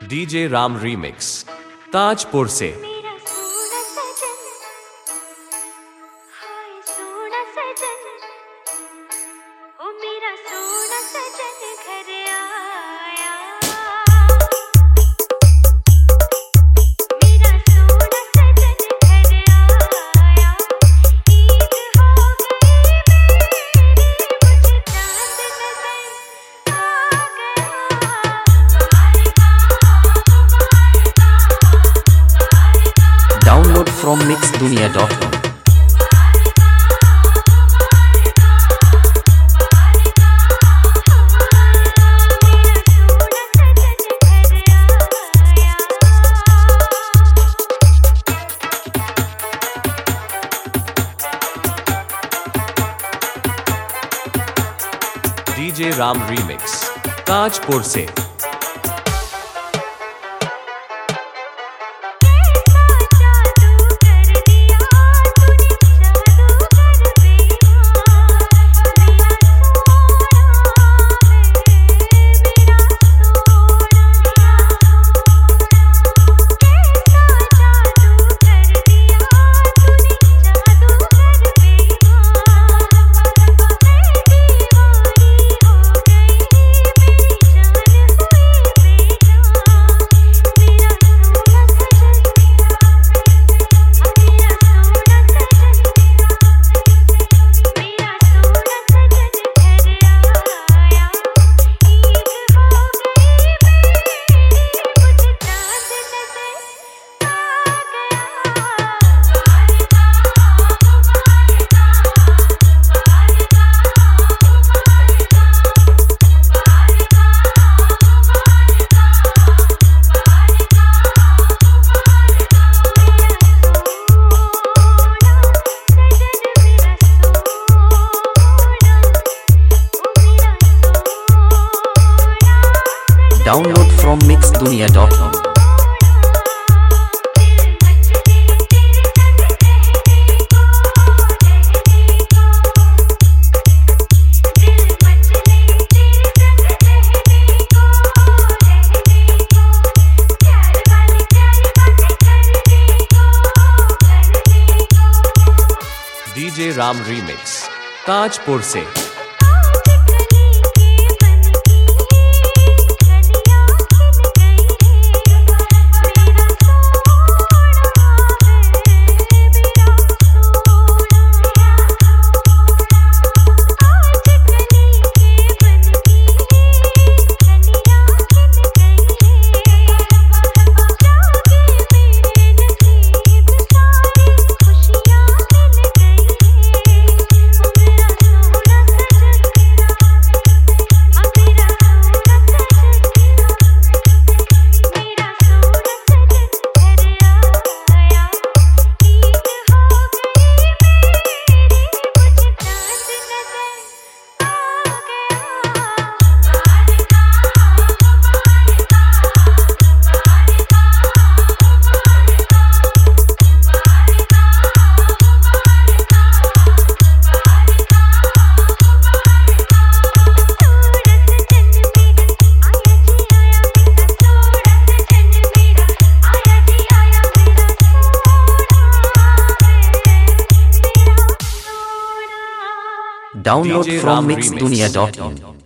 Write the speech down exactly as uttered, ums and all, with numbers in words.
DJ Ram remix Tajpur से। मेरा सोना सजन, हाय सोना सजन, ओ मेरा सोना सजन घर आया। मेरा सोना सजन घर आया, ईद हो गई मेरी, मुझे चांद नजर आ गया। Download from mixdunia dot com. DJ Ram remix Tajpur से। Download from mixdunia dot com. DJ Ram remix Tajpur से। Download from mixdunia dot com.